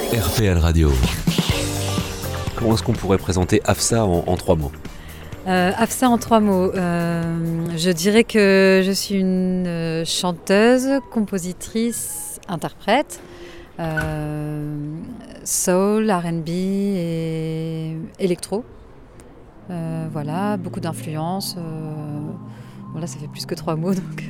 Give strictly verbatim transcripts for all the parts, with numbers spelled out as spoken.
R P L Radio. Comment est-ce qu'on pourrait présenter Hafsa en, en trois mots ? Euh, Hafsa en trois mots. Euh, je dirais que je suis une euh, chanteuse, compositrice, interprète, euh, soul, R and B et électro. Euh, voilà, beaucoup d'influences. Euh, voilà, ça fait plus que trois mots, donc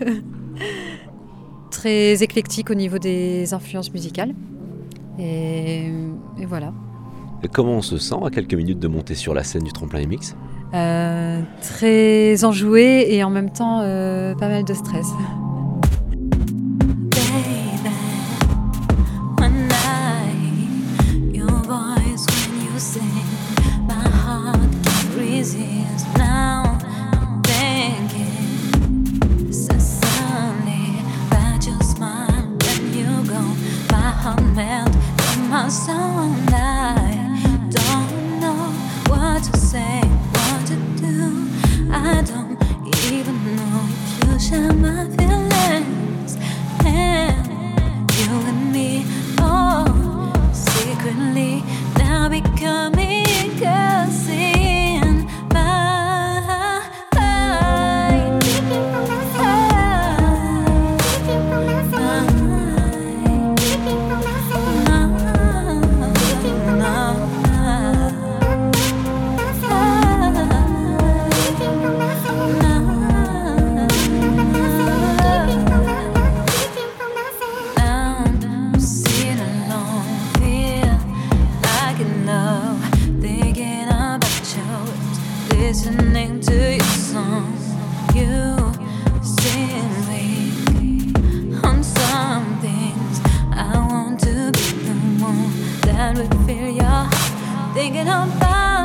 très éclectique au niveau des influences musicales. Et, et voilà. Et comment on se sent à quelques minutes de monter sur la scène du Tremplin M X ? Euh, très enjouée et en même temps euh, pas mal de stress. I don't even know if you share my feelings. And you and me, oh, secretly now becoming a sin. My mind, listening to your song, you sing weak on some things. I want to be the one that would feel your heart thinking about